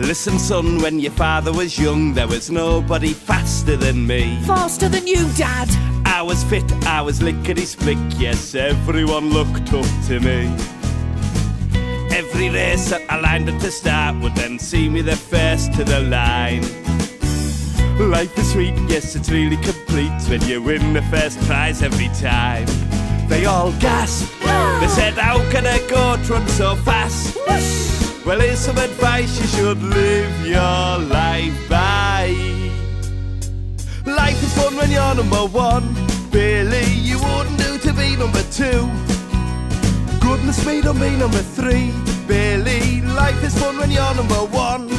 Listen, son, when your father was young, there was nobody faster than me. Faster than you, Dad. I was fit, I was lickety-split, yes, everyone looked up to me. Every race that I lined up to start would then see me the first to the line. Life is sweet, yes, it's really complete when you win the first prize every time. They all gasped, they said, how can a goat run so fast? Well, here's some advice you should live your life by. Life is fun when you're number one. Billy, you wouldn't do to be number two. Goodness me, don't be number three. Billy, life is fun when you're number one.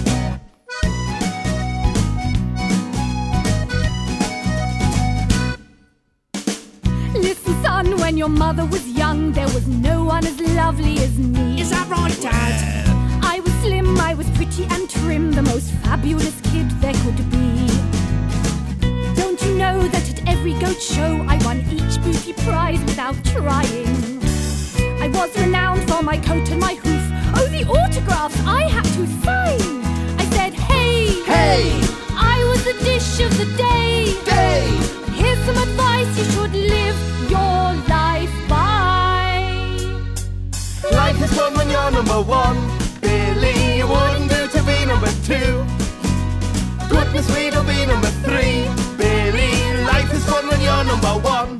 Listen, son, when your mother was young, there was no one as lovely as me. Is that right, Dad? I was slim, I was pretty and trim, the most fabulous kid there could be. Don't you know that at every goat show I won each beauty prize without trying? I was renowned for my coat and my hoof. Oh, the autographs I had to sign. I said, hey, Hey, I was the dish of the day. Here's some advice you should live your life by. life is fun when you're number one. Billy, you wouldn't do to be number two. Goodness me, don't be number three. Billy, life is fun when you're number one.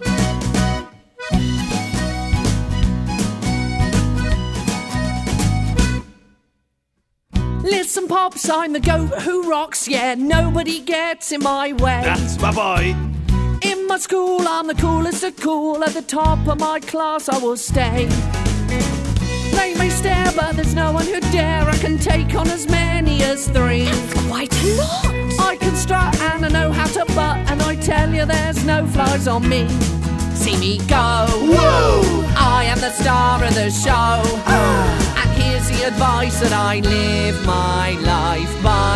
Listen, Pops, I'm the goat who rocks. Yeah, nobody gets in my way. That's my boy. In my school, I'm the coolest of cool. At the top of my class, I will stay. They may stare, but there's no one who dare. I can take on as many as three. That's quite a lot. I can strut and I know how to butt, and I tell you there's no flies on me. See me go. Whoa! I am the star of the show. And here's the advice that I live my life by.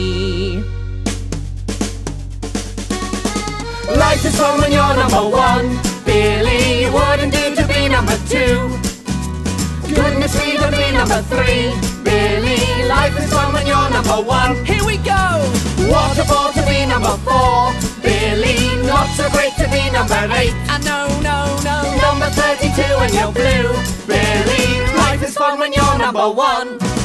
Life is fun when you're number one. Billy, you wouldn't do to be number two. Goodness me, don't be number three. Billy, life is fun when you're number one. Here we go. What a ball to be number four. Billy, not so great to be number eight. And no, Number 32 and you're blue. Billy, life is fun when you're number one.